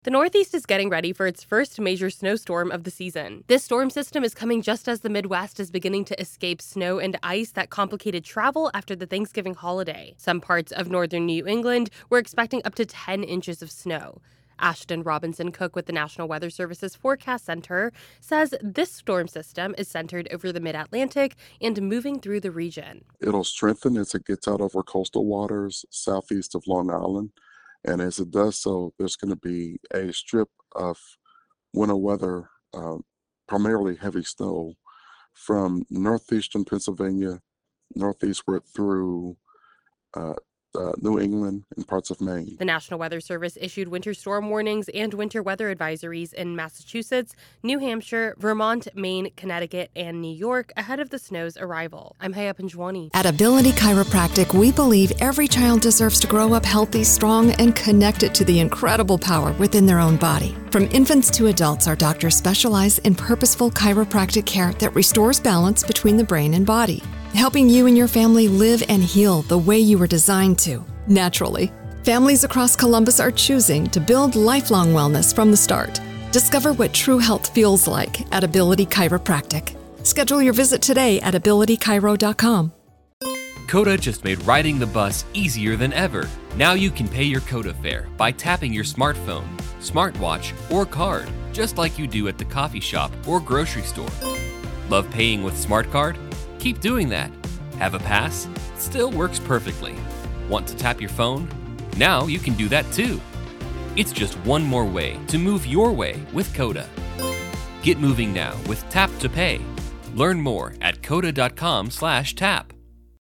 The Northeast is getting ready for its first major snowstorm of the season. This storm system is coming just as the Midwest is beginning to escape snow and ice that complicated travel after the Thanksgiving holiday. Some parts of northern New England were expecting up to 10 inches of snow. Ashton Robinson Cook with the National Weather Service's Forecast Center says this storm system is centered over the mid-Atlantic and moving through the region. It'll strengthen as it gets out over coastal waters southeast of Long Island. And as it does so, there's going to be a strip of winter weather, primarily heavy snow, from northeastern Pennsylvania, northeastward through New England and parts of Maine. The National Weather Service issued winter storm warnings and winter weather advisories in Massachusetts, New Hampshire, Vermont, Maine, Connecticut, and New York ahead of the snow's arrival. I'm Haya Panjwani. At Ability Chiropractic, we believe every child deserves to grow up healthy, strong, and connected to the incredible power within their own body. From infants to adults, our doctors specialize in purposeful chiropractic care that restores balance between the brain and body, helping you and your family live and heal the way you were designed to, naturally. Families across Columbus are choosing to build lifelong wellness from the start. Discover what true health feels like at Ability Chiropractic. Schedule your visit today at abilitychiro.com. Coda just made riding the bus easier than ever. Now you can pay your Coda fare by tapping your smartphone, smartwatch, or card, just like you do at the coffee shop or grocery store. Love paying with SmartCard? Keep doing that. Have a pass? Still works perfectly. Want to tap your phone? Now you can do that too. It's just one more way to move your way with Coda. Get moving now with Tap to Pay. Learn more at coda.com/tap.